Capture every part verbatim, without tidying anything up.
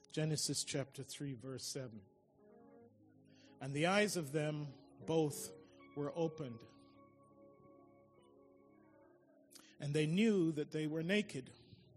Genesis chapter three, verse seven. And the eyes of them both were opened, and they knew that they were naked.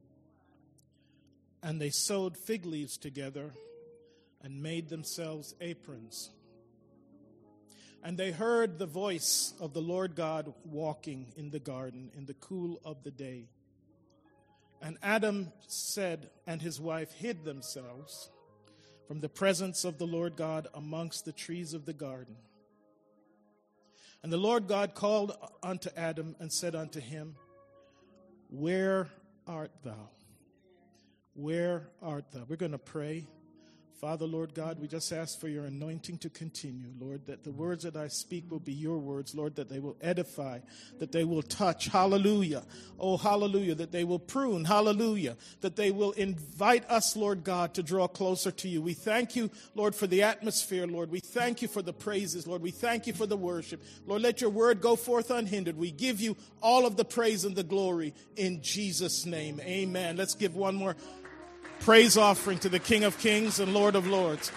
And they sewed fig leaves together and made themselves aprons. And they heard the voice of the Lord God walking in the garden in the cool of the day. And Adam said, and his wife hid themselves from the presence of the Lord God amongst the trees of the garden. And the Lord God called unto Adam and said unto him, Where art thou? Where art thou? We're going to pray. Father, Lord God, we just ask for your anointing to continue, Lord, that the words that I speak will be your words, Lord, that they will edify, that they will touch, hallelujah, oh, hallelujah, that they will prune, hallelujah, that they will invite us, Lord God, to draw closer to you. We thank you, Lord, for the atmosphere, Lord. We thank you for the praises, Lord. We thank you for the worship. Lord, let your word go forth unhindered. We give you all of the praise and the glory in Jesus' name. Amen. Let's give one more praise offering to the King of Kings and Lord of Lords.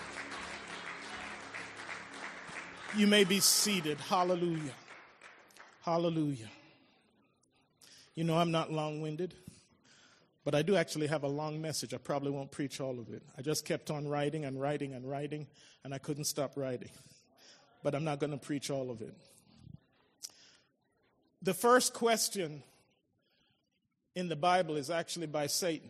You may be seated. Hallelujah. Hallelujah. You know, I'm not long-winded, but I do actually have a long message. I probably won't preach all of it. I just kept on writing and writing and writing, and I couldn't stop writing. But I'm not going to preach all of it. The first question in the Bible is actually by Satan.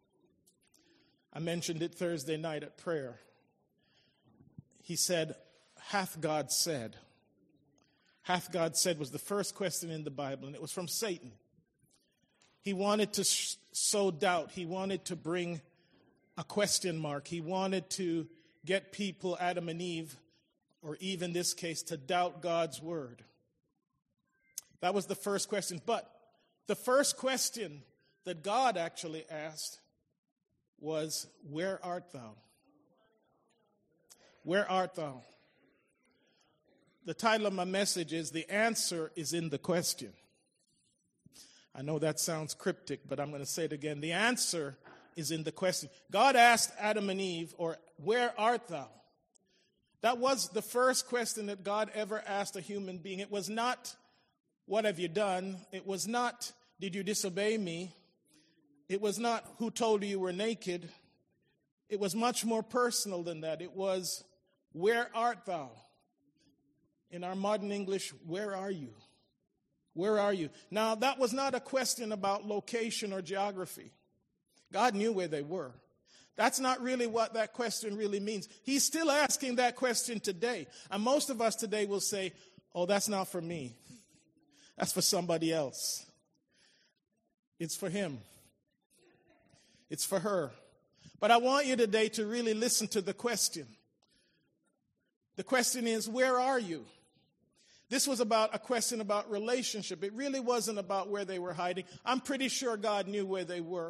I mentioned it Thursday night at prayer. He said, hath God said? Hath God said was the first question in the Bible, and it was from Satan. He wanted to sow doubt. He wanted to bring a question mark. He wanted to get people, Adam and Eve, or Eve in this case, to doubt God's word. That was the first question. But the first question that God actually asked was, where art thou? Where art thou? The title of my message is, The Answer is in the Question. I know that sounds cryptic, but I'm going to say it again. The answer is in the question. God asked Adam and Eve, or where art thou? That was the first question that God ever asked a human being. It was not, what have you done? It was not, did you disobey me? It was not, who told you you were naked? It was much more personal than that. It was, where art thou? In our modern English, where are you? Where are you? Now, that was not a question about location or geography. God knew where they were. That's not really what that question really means. He's still asking that question today. And most of us today will say, oh, that's not for me. That's for somebody else. It's for him. It's for her. But I want you today to really listen to the question. The question is, where are you? This was about a question about relationship. It really wasn't about where they were hiding. I'm pretty sure God knew where they were.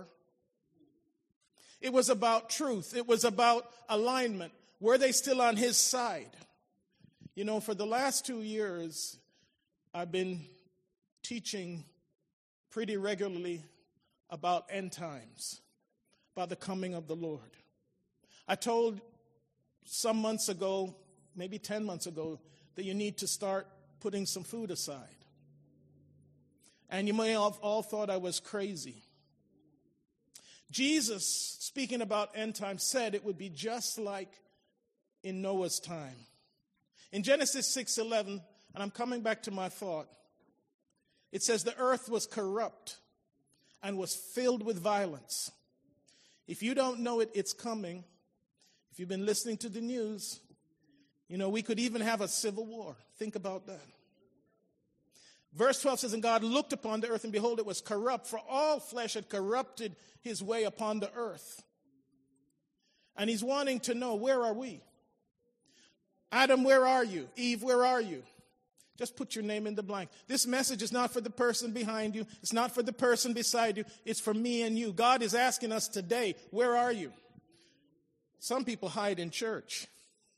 It was about truth. It was about alignment. Were they still on his side? You know, for the last two years, I've been teaching pretty regularly about end times, about the coming of the Lord. I told some months ago, maybe ten months ago, that you need to start putting some food aside. And you may have all thought I was crazy. Jesus, speaking about end times, said it would be just like in Noah's time. In Genesis six eleven, and I'm coming back to my thought, it says the earth was corrupt and was filled with violence. If you don't know it, it's coming. If you've been listening to the news, you know, we could even have a civil war. Think about that. Verse twelve says, and God looked upon the earth, and behold, it was corrupt, for all flesh had corrupted his way upon the earth. And he's wanting to know, where are we? Adam, where are you? Eve, where are you? Just put your name in the blank. This message is not for the person behind you. It's not for the person beside you. It's for me and you. God is asking us today, where are you? Some people hide in church.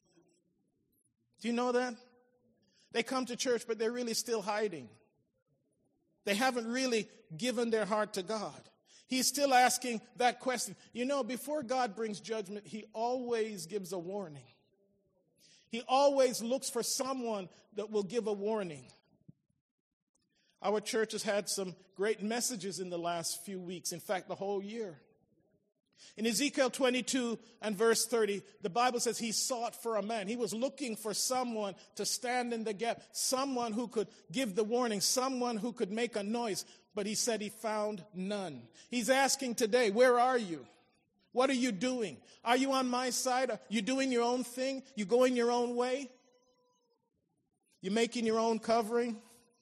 Do you know that? They come to church, but they're really still hiding. They haven't really given their heart to God. He's still asking that question. You know, before God brings judgment, he always gives a warning. He always looks for someone that will give a warning. Our church has had some great messages in the last few weeks, in fact, the whole year. In Ezekiel twenty-two and verse thirty, the Bible says he sought for a man. He was looking for someone to stand in the gap, someone who could give the warning, someone who could make a noise. But he said he found none. He's asking today, where are you? What are you doing? Are you on my side? Are you doing your own thing? You going your own way? You making your own covering?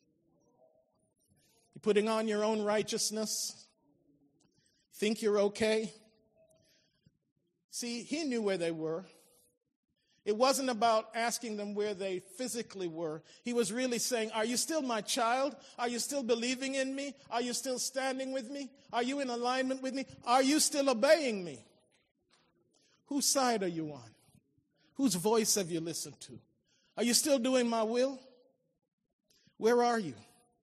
You putting on your own righteousness? Think you're okay? See, he knew where they were. It wasn't about asking them where they physically were. He was really saying, are you still my child? Are you still believing in me? Are you still standing with me? Are you in alignment with me? Are you still obeying me? Whose side are you on? Whose voice have you listened to? Are you still doing my will? Where are you?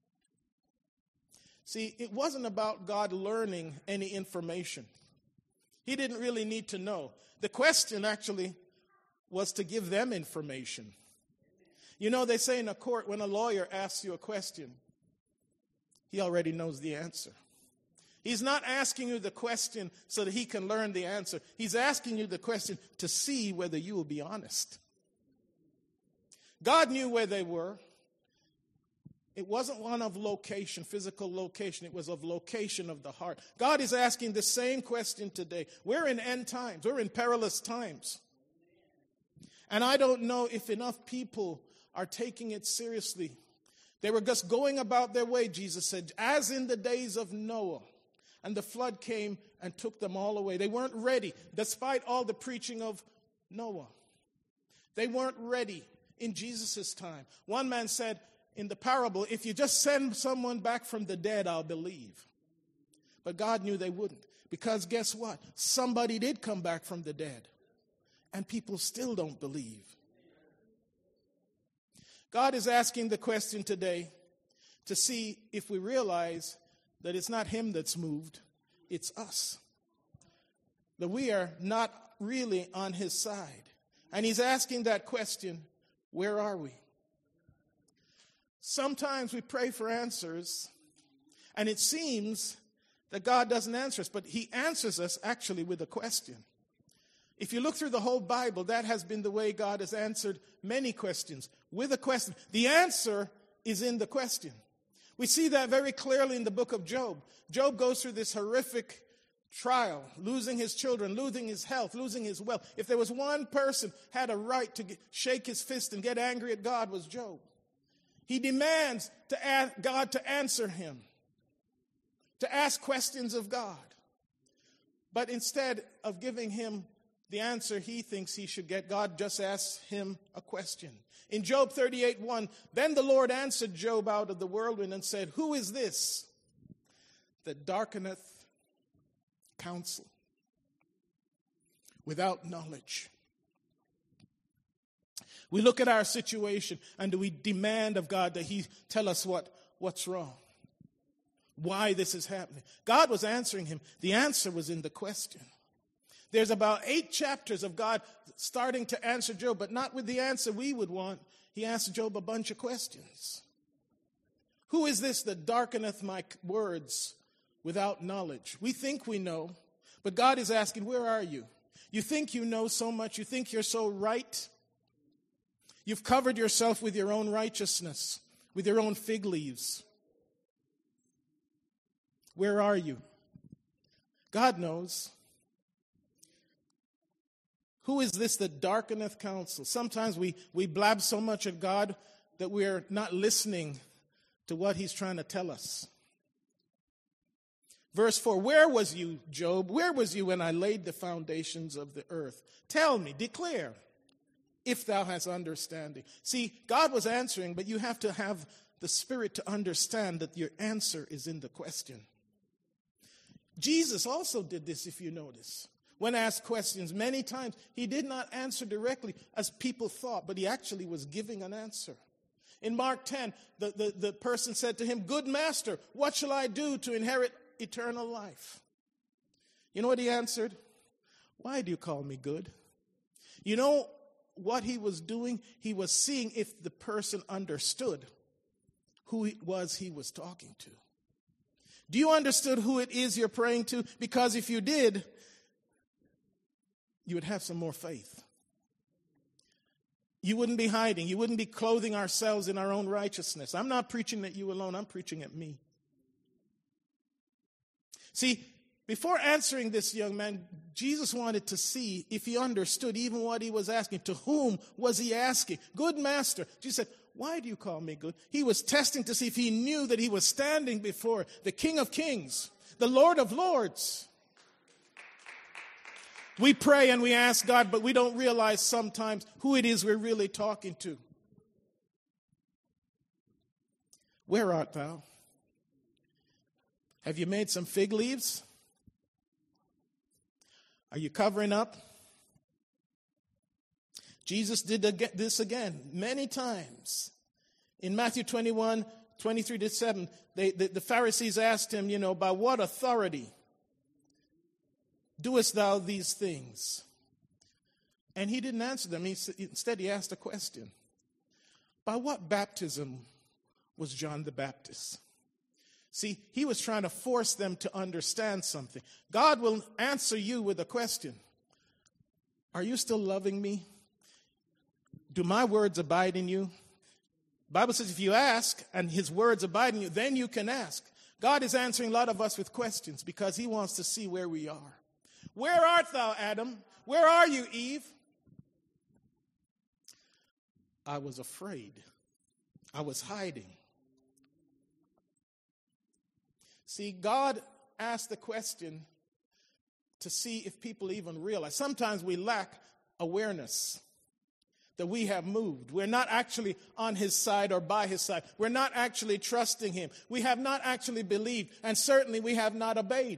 See, it wasn't about God learning any information. He didn't really need to know. The question actually was to give them information. You know, they say in a court, when a lawyer asks you a question, he already knows the answer. He's not asking you the question so that he can learn the answer. He's asking you the question to see whether you will be honest. God knew where they were. It wasn't one of location, physical location. It was of location of the heart. God is asking the same question today. We're in end times. We're in perilous times. And I don't know if enough people are taking it seriously. They were just going about their way, Jesus said, as in the days of Noah. And the flood came and took them all away. They weren't ready, despite all the preaching of Noah. They weren't ready in Jesus' time. One man said in the parable, if you just send someone back from the dead, I'll believe. But God knew they wouldn't. Because guess what? Somebody did come back from the dead. And people still don't believe. God is asking the question today to see if we realize that it's not him that's moved, it's us. That we are not really on his side. And he's asking that question, where are we? Sometimes we pray for answers, and it seems that God doesn't answer us, but he answers us actually with a question. If you look through the whole Bible, that has been the way God has answered many questions, with a question. The answer is in the question. We see that very clearly in the book of Job. Job goes through this horrific trial, losing his children, losing his health, losing his wealth. If there was one person who had a right to get, shake his fist and get angry at God, was Job. He demands to ask God to answer him, to ask questions of God. But instead of giving him the answer he thinks he should get, God just asks him a question. In Job thirty-eight one, then the Lord answered Job out of the whirlwind and said, who is this that darkeneth counsel without knowledge? We look at our situation and do we demand of God that he tell us what, what's wrong? Why this is happening? God was answering him. The answer was in the question. There's about eight chapters of God starting to answer Job, but not with the answer we would want. He asked Job a bunch of questions. Who is this that darkeneth my words without knowledge? We think we know, but God is asking, where are you? You think you know so much. You think you're so right. You've covered yourself with your own righteousness, with your own fig leaves. Where are you? God knows. Who is this that darkeneth counsel? Sometimes we, we blab so much at God that we're not listening to what he's trying to tell us. Verse four, where was you, Job? Where was you when I laid the foundations of the earth? Tell me, declare, if thou hast understanding. See, God was answering, but you have to have the spirit to understand that your answer is in the question. Jesus also did this, if you notice. When asked questions many times, he did not answer directly as people thought, but he actually was giving an answer. In Mark ten, the, the, the person said to him, good master, what shall I do to inherit eternal life? You know what he answered? Why do you call me good? You know what he was doing? He was seeing if the person understood who it was he was talking to. Do you understand who it is you're praying to? Because if you did, you would have some more faith. You wouldn't be hiding. You wouldn't be clothing ourselves in our own righteousness. I'm not preaching at you alone. I'm preaching at me. See, before answering this young man, Jesus wanted to see if he understood even what he was asking. To whom was he asking? Good master. Jesus said, why do you call me good? He was testing to see if he knew that he was standing before the King of Kings, the Lord of Lords. We pray and we ask God, but we don't realize sometimes who it is we're really talking to. Where art thou? Have you made some fig leaves? Are you covering up? Jesus did this again many times. In Matthew twenty-one, twenty-three to seven, they, the, the Pharisees asked him, you know, by what authority doest thou these things? And he didn't answer them. He, instead, he asked a question. By what baptism was John the Baptist? See, he was trying to force them to understand something. God will answer you with a question. Are you still loving me? Do my words abide in you? The Bible says if you ask and his words abide in you, then you can ask. God is answering a lot of us with questions because he wants to see where we are. Where art thou, Adam? Where are you, Eve? I was afraid. I was hiding. See, God asked the question to see if people even realize. Sometimes we lack awareness that we have moved. We're not actually on his side or by his side. We're not actually trusting him. We have not actually believed, and certainly we have not obeyed.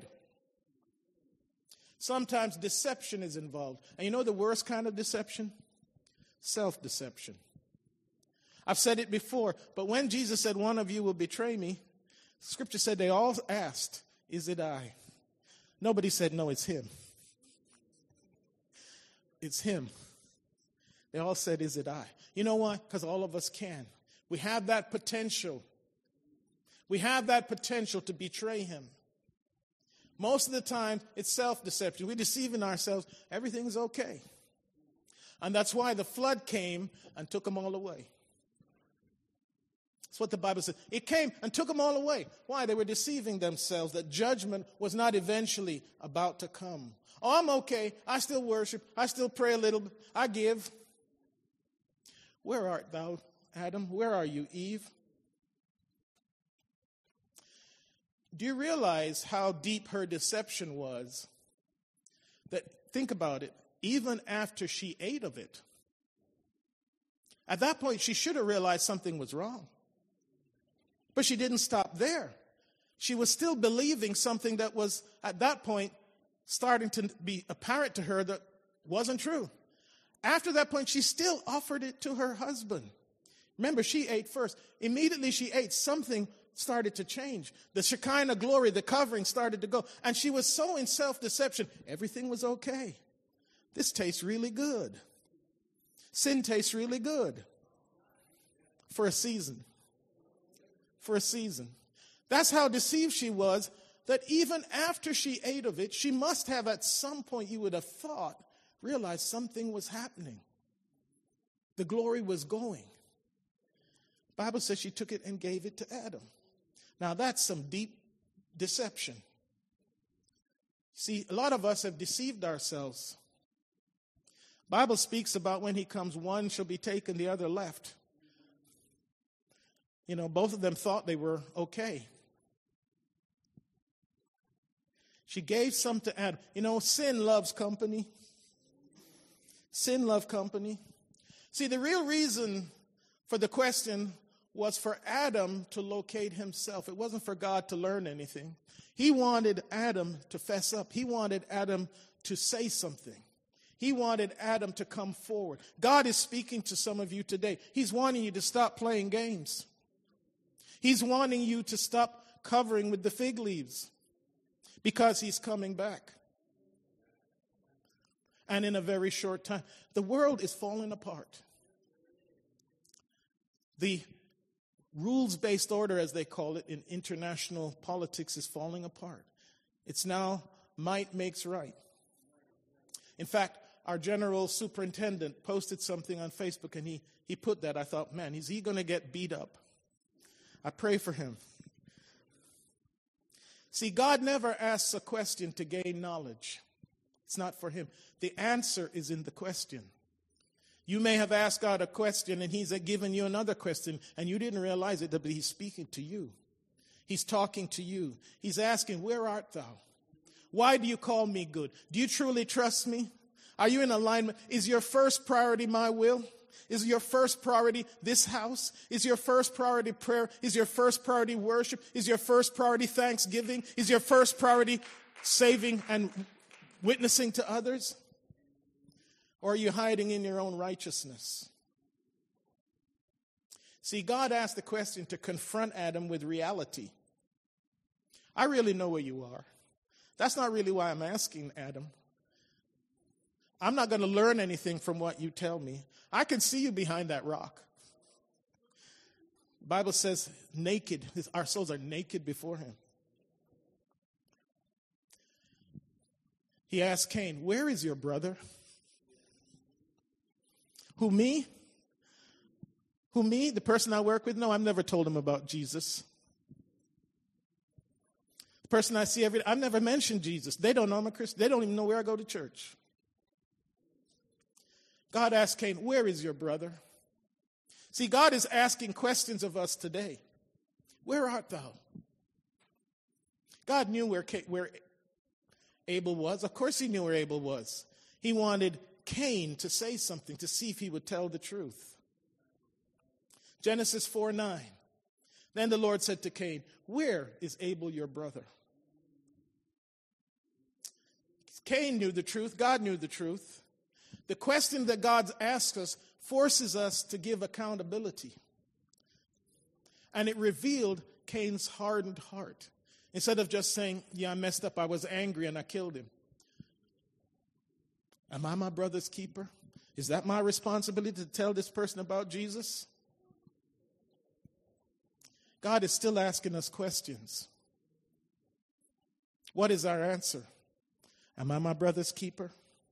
Sometimes deception is involved. And you know the worst kind of deception? Self-deception. I've said it before, but when Jesus said, one of you will betray me, Scripture said they all asked, is it I? Nobody said, no, it's him. It's him. They all said, is it I? You know why? Because all of us can. We have that potential. We have that potential to betray him. Most of the time, it's self-deception. We're deceiving ourselves. Everything's okay. And that's why the flood came and took them all away. That's what the Bible says. It came and took them all away. Why? They were deceiving themselves that judgment was not eventually about to come. Oh, I'm okay. I still worship. I still pray a little. I give. Where art thou, Adam? Where are you, Eve? Do you realize how deep her deception was? That, think about it, even after she ate of it. At that point, she should have realized something was wrong. But she didn't stop there. She was still believing something that was, at that point, starting to be apparent to her that wasn't true. After that point, she still offered it to her husband. Remember, she ate first. Immediately she ate, something started to change. The Shekinah glory, the covering started to go. And she was so in self-deception. Everything was okay. This tastes really good. Sin tastes really good. For a season. For a season. That's how deceived she was, that even after she ate of it, she must have at some point, you would have thought, realized something was happening. The glory was going. The Bible says she took it and gave it to Adam. Now that's some deep deception. See, a lot of us have deceived ourselves. The Bible speaks about when he comes, one shall be taken, the other left. You know, both of them thought they were okay. She gave some to Adam. You know, sin loves company. Sin loves company. See, the real reason for the question was for Adam to locate himself. It wasn't for God to learn anything. He wanted Adam to fess up. He wanted Adam to say something. He wanted Adam to come forward. God is speaking to some of you today. He's wanting you to stop playing games. He's wanting you to stop covering with the fig leaves because he's coming back. and in a very short time. The world is falling apart. The rules-based order, as they call it in international politics, is falling apart. It's now might makes right. In fact, our general superintendent posted something on Facebook, and he, he put that. I thought, man, is he going to get beat up? I pray for him. See, God never asks a question to gain knowledge. It's not for him. The answer is in the question. You may have asked God a question, and he's given you another question, and you didn't realize it, but he's speaking to you. He's talking to you. He's asking, where art thou? Why do you call me good? Do you truly trust me? Are you in alignment? Is your first priority my will? Is your first priority this house? Is your first priority prayer? Is your first priority worship? Is your first priority thanksgiving? Is your first priority saving and witnessing to others? Or are you hiding in your own righteousness? See, God asked the question to confront Adam with reality. I really know where you are. That's not really why I'm asking, Adam. I'm not going to learn anything from what you tell me. I can see you behind that rock. The Bible says naked. Our souls are naked before him. He asked Cain, where is your brother? Who, me? Who, me? The person I work with? No, I've never told him about Jesus. The person I see every day, I've never mentioned Jesus. They don't know I'm a Christian. They don't even know where I go to church. God asked Cain, where is your brother? See, God is asking questions of us today. Where art thou? God knew where, where Abel was. Of course he knew where Abel was. He wanted Cain to say something to see if he would tell the truth. Genesis four nine. Then the Lord said to Cain, where is Abel your brother? Cain knew the truth. God knew the truth. The question that God asks us forces us to give accountability. And it revealed Cain's hardened heart. Instead of just saying, yeah, I messed up, I was angry and I killed him. Am I my brother's keeper? Is that my responsibility to tell this person about Jesus? God is still asking us questions. What is our answer? Am I my brother's keeper?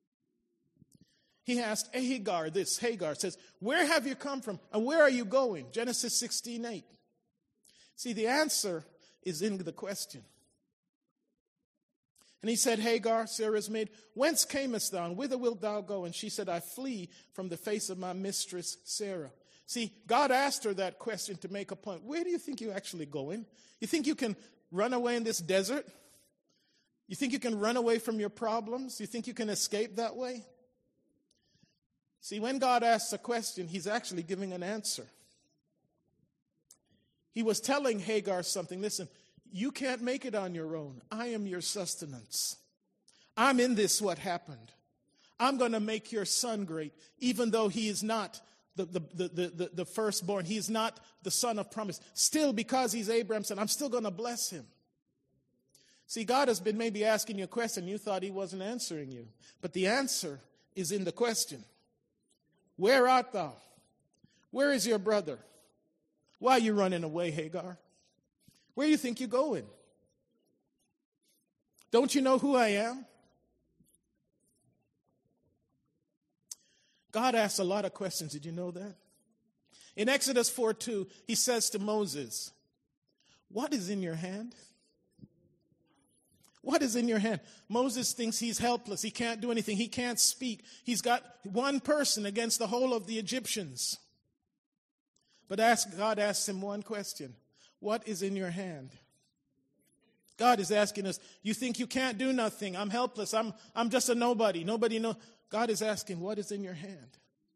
He asked Hagar this. Hagar says, where have you come from and where are you going? Genesis sixteen eight. See, the answer is in the question. And he said, Hagar, Sarah's maid, whence camest thou and whither wilt thou go? And she said, I flee from the face of my mistress Sarah. See, God asked her that question to make a point. Where do you think you're actually going? You think you can run away in this desert? You think you can run away from your problems? You think you can escape that way? See, when God asks a question, he's actually giving an answer. He was telling Hagar something. Listen, you can't make it on your own. I am your sustenance. I'm in this what happened. I'm going to make your son great, even though he is not the, the, the, the, the firstborn. He's not the son of promise. Still, because he's Abraham's son, I'm still going to bless him. See, God has been maybe asking you a question. You thought he wasn't answering you. But the answer is in the question. Where art thou? Where is your brother? Why are you running away, Hagar? Where do you think you're going? Don't you know who I am? God asks a lot of questions. Did you know that? In Exodus four two, he says to Moses, what is in your hand? What is in your hand? Moses thinks he's helpless. He can't do anything. He can't speak. He's got one person against the whole of the Egyptians. But ask, God asks him one question. What is in your hand? God is asking us, you think you can't do nothing. I'm helpless. I'm, I'm just a nobody. Nobody knows. God is asking, what is in your hand?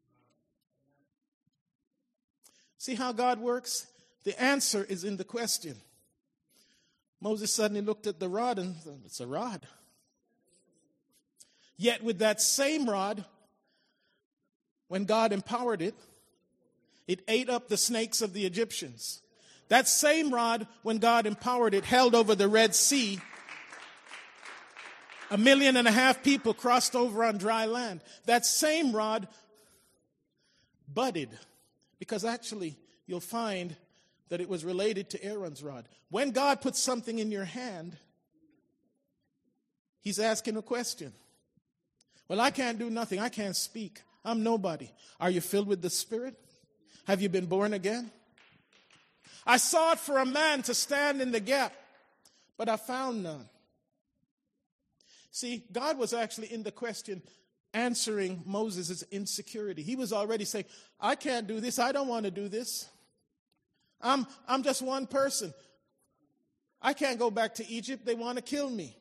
See how God works? The answer is in the question. Moses suddenly looked at the rod and said, it's a rod. Yet with that same rod, when God empowered it, it ate up the snakes of the Egyptians. That same rod, when God empowered it, held over the Red Sea A million and a half people crossed over on dry land. That same rod budded, because actually you'll find that it was related to Aaron's rod. When God puts something in your hand, he's asking a question. Well, I can't do nothing. I can't speak. I'm nobody. Are you filled with the Spirit? Have you been born again? I sought for a man to stand in the gap, but I found none. See, God was actually in the question answering Moses' insecurity. He was already saying, I can't do this. I don't want to do this. I'm, I'm just one person. I can't go back to Egypt. They want to kill me.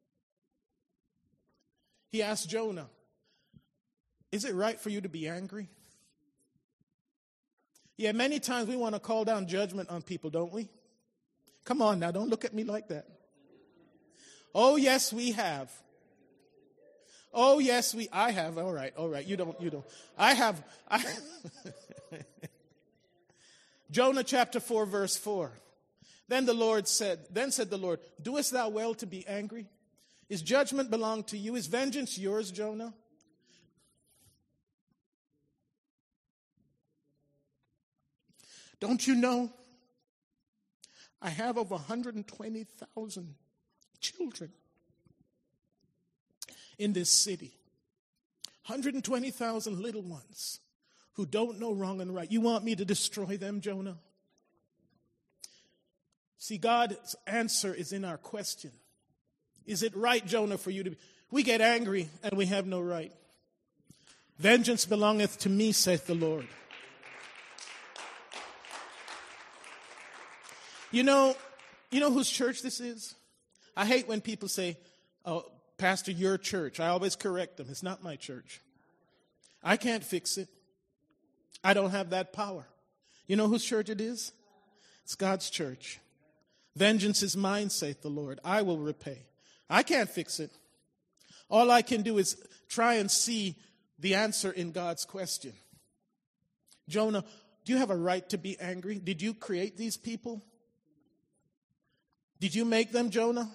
He asked Jonah, is it right for you to be angry? Yeah, many times we want to call down judgment on people, don't we? Come on now, don't look at me like that. Oh, yes, we have. Oh, yes, we, I have. All right, all right, you don't, you don't. I have, I, Jonah chapter four, verse four. Then the Lord said, then said the Lord, doest thou well to be angry? Is judgment belong to you? Is vengeance yours, Jonah? Don't you know? I have over one hundred twenty thousand children in this city. one hundred twenty thousand little ones who don't know wrong and right. You want me to destroy them, Jonah? See, God's answer is in our question. Is it right, Jonah, for you to be? We get angry and we have no right. Vengeance belongeth to me, saith the Lord. You know, you know whose church this is? I hate when people say, oh, Pastor, your church. I always correct them. It's not my church. I can't fix it. I don't have that power. You know whose church it is? It's God's church. Vengeance is mine, saith the Lord. I will repay. I can't fix it. All I can do is try and see the answer in God's question. Jonah, do you have a right to be angry? Did you create these people? Did you make them, Jonah?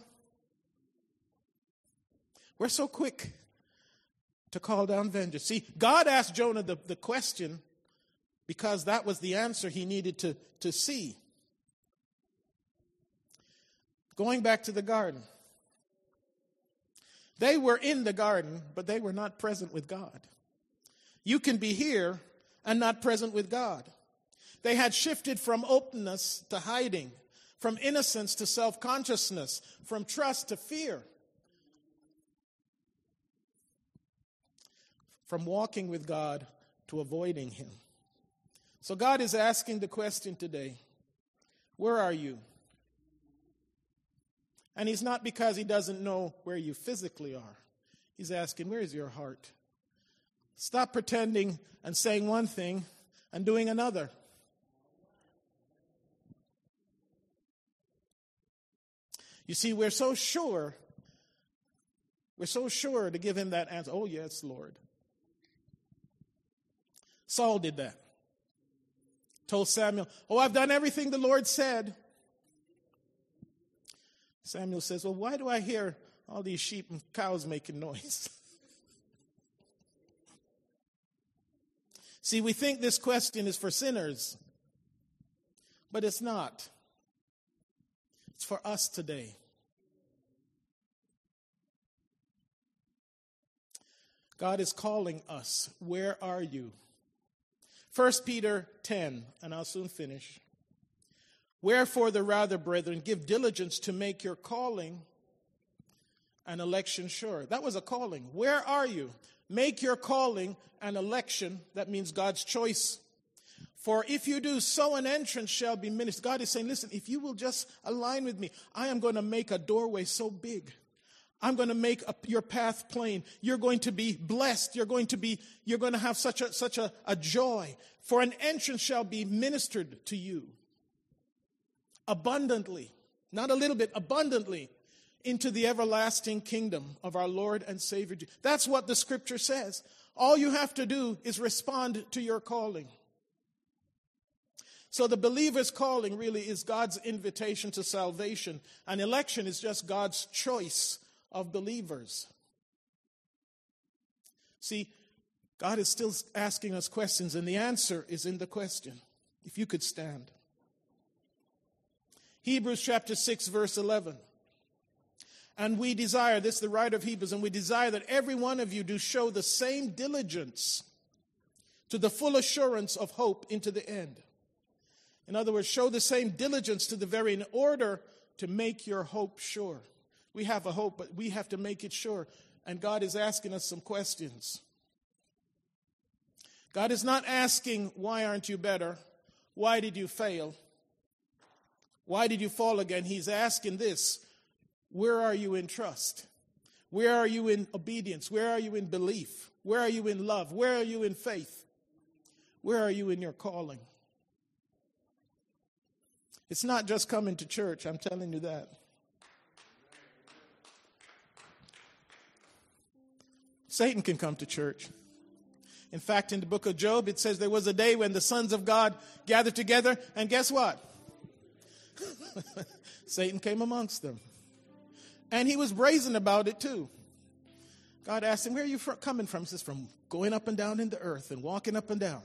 We're so quick to call down vengeance. See, God asked Jonah the, the question because that was the answer he needed to, to see. Going back to the garden. They were in the garden, but they were not present with God. You can be here and not present with God. They had shifted from openness to hiding, from innocence to self-consciousness, from trust to fear, from walking with God to avoiding Him. So God is asking the question today, where are you? And He's not because He doesn't know where you physically are. He's asking, where is your heart? Stop pretending and saying one thing and doing another. You see, we're so sure, we're so sure to give Him that answer. Oh, yes, Lord. Saul did that. Told Samuel, oh, I've done everything the Lord said. Samuel says, well, why do I hear all these sheep and cows making noise? See, we think this question is for sinners, but it's not. It's for us today. God is calling us. Where are you? First Peter ten, and I'll soon finish. Wherefore the rather, brethren, give diligence to make your calling and election sure. That was a calling. Where are you? Make your calling and election. That means God's choice. For if you do, so an entrance shall be ministered. God is saying, listen, if you will just align with me, I am going to make a doorway so big. I'm going to make a, your path plain. You're going to be blessed. You're going to be, you're going to have such a, such a, a joy. For an entrance shall be ministered to you. Abundantly, not a little bit, abundantly, into the everlasting kingdom of our Lord and Savior Jesus. That's what the scripture says. All you have to do is respond to your calling. So the believer's calling really is God's invitation to salvation, and election is just God's choice of believers. See, God is still asking us questions, and the answer is in the question. If you could stand. Hebrews chapter six, verse eleven. And we desire, this is the writer of Hebrews, and we desire that every one of you do show the same diligence to the full assurance of hope into the end. In other words, show the same diligence to the very in order to make your hope sure. We have a hope, but we have to make it sure. And God is asking us some questions. God is not asking, why aren't you better? Why did you fail? Why did you fall again? He's asking this, where are you in trust? Where are you in obedience? Where are you in belief? Where are you in love? Where are you in faith? Where are you in your calling? It's not just coming to church, I'm telling you that. Satan can come to church. In fact, in the book of Job, it says there was a day when the sons of God gathered together, and guess what? Satan came amongst them. And he was brazen about it too. God asked him, where are you fr- coming from? He says, from going up and down in the earth and walking up and down.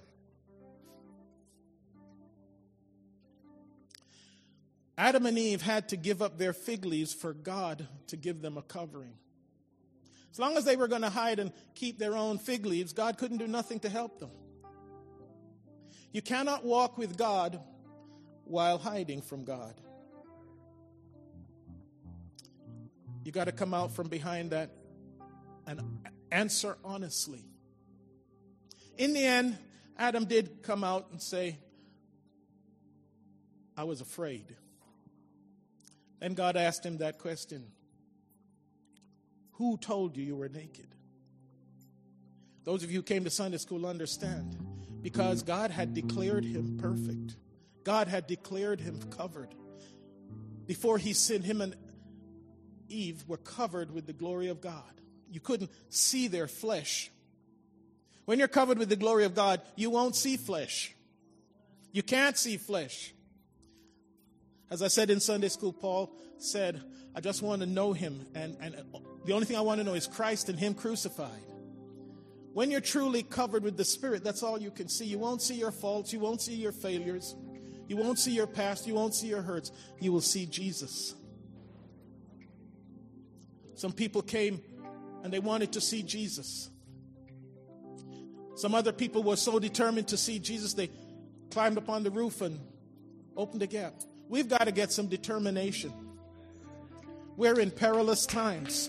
Adam and Eve had to give up their fig leaves for God to give them a covering. As long as they were going to hide and keep their own fig leaves, God couldn't do nothing to help them. You cannot walk with God while hiding from God. You got to come out from behind that and answer honestly. In the end, Adam did come out and say, I was afraid. Then God asked him that question. Who told you you were naked? Those of you who came to Sunday school understand. Because God had declared him perfect. God had declared him covered. Before he sinned, him and Eve were covered with the glory of God. You couldn't see their flesh. When you're covered with the glory of God, you won't see flesh. You can't see flesh. As I said in Sunday school, Paul said, I just want to know him. And, and the only thing I want to know is Christ and him crucified. When you're truly covered with the Spirit, that's all you can see. You won't see your faults. You won't see your failures. You won't see your past. You won't see your hurts. You will see Jesus. Some people came and they wanted to see Jesus. Some other people were so determined to see Jesus, they climbed up on the roof and opened a gap. We've got to get some determination. We're in perilous times.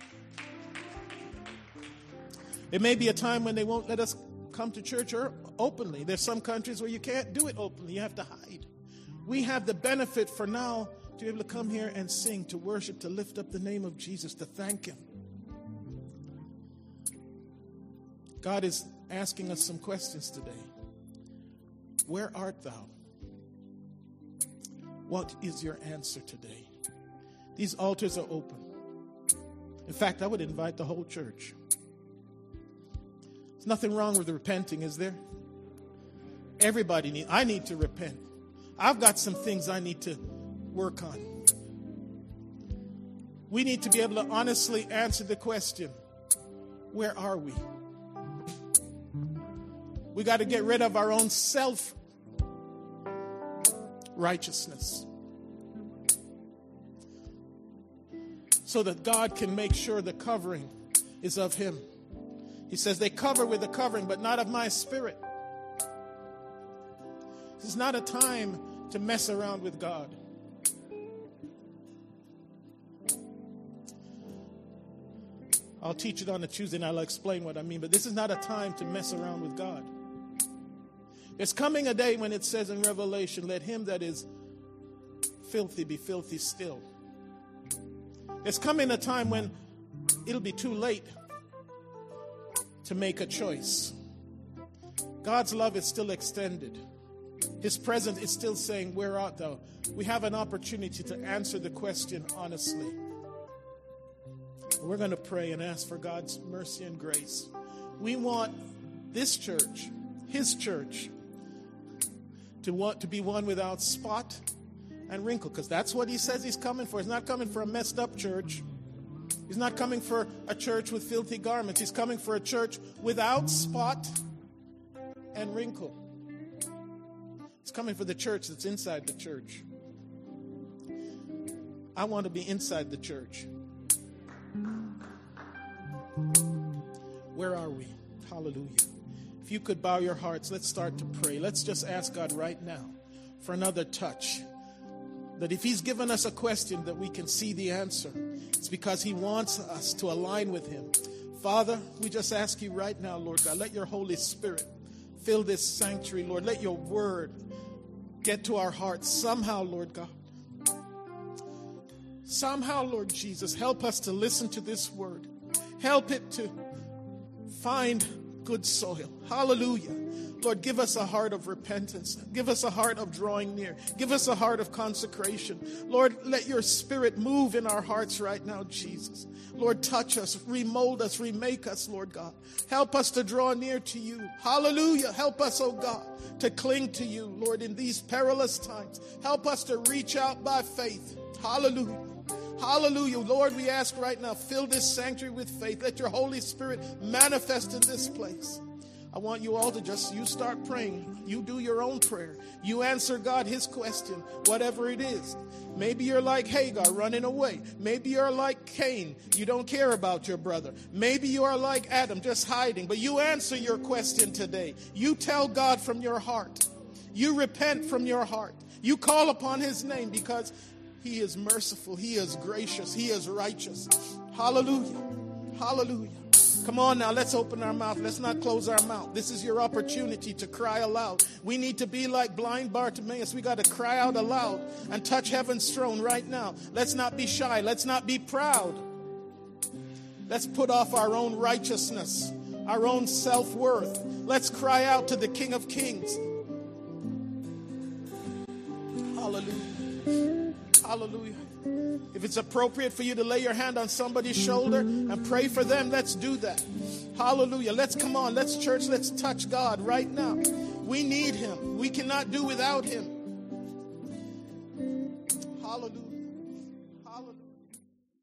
There may be a time when they won't let us come to church or openly. There's some countries where you can't do it openly. You have to hide. We have the benefit for now to be able to come here and sing, to worship, to lift up the name of Jesus, to thank him. God is asking us some questions today. Where art thou? What is your answer today? These altars are open. In fact, I would invite the whole church. There's nothing wrong with repenting, is there? Everybody needs, I need to repent. I've got some things I need to work on. We need to be able to honestly answer the question, where are we? We got to get rid of our own self-righteousness so that God can make sure the covering is of him. He says they cover with the covering, but not of my spirit. This is not a time to mess around with God. I'll teach it on a Tuesday and I'll explain what I mean, but this is not a time to mess around with God. There's coming a day when it says in Revelation, let him that is filthy be filthy still. There's coming a time when it'll be too late to make a choice. God's love is still extended. His presence is still saying, where art thou? We have an opportunity to answer the question honestly. We're going to pray and ask for God's mercy and grace. We want this church, his church, to want to be one without spot and wrinkle, because that's what he says he's coming for. He's not coming for a messed up church. He's not coming for a church with filthy garments. He's coming for a church without spot and wrinkle. He's coming for the church that's inside the church. I want to be inside the church. Where are we? Hallelujah. If you could bow your hearts, let's start to pray. Let's just ask God right now for another touch. That if he's given us a question that we can see the answer, it's because he wants us to align with him. Father, we just ask you right now, Lord God, let your Holy Spirit fill this sanctuary, Lord. Let your word get to our hearts somehow, Lord God. Somehow, Lord Jesus, help us to listen to this word. Help it to find good soil. Hallelujah. Lord, give us a heart of repentance. Give us a heart of drawing near. Give us a heart of consecration. Lord, let your spirit move in our hearts right now, Jesus. Lord, touch us, remold us, remake us, Lord God. Help us to draw near to you. Hallelujah. Help us, oh God, to cling to you, Lord, in these perilous times. Help us to reach out by faith. Hallelujah. Hallelujah. Lord, we ask right now, fill this sanctuary with faith. Let your Holy Spirit manifest in this place. I want you all to just, you start praying. You do your own prayer. You answer God his question, whatever it is. Maybe you're like Hagar, running away. Maybe you're like Cain. You don't care about your brother. Maybe you are like Adam, just hiding. But you answer your question today. You tell God from your heart. You repent from your heart. You call upon his name because he is merciful. He is gracious. He is righteous. Hallelujah. Hallelujah. Come on now, let's open our mouth. Let's not close our mouth. This is your opportunity to cry aloud. We need to be like blind Bartimaeus. We got to cry out aloud and touch heaven's throne right now. Let's not be shy. Let's not be proud. Let's put off our own righteousness, our own self-worth. Let's cry out to the King of Kings. Hallelujah. Hallelujah. If it's appropriate for you to lay your hand on somebody's shoulder and pray for them, let's do that. Hallelujah. Let's come on. Let's church. Let's touch God right now. We need him. We cannot do without him.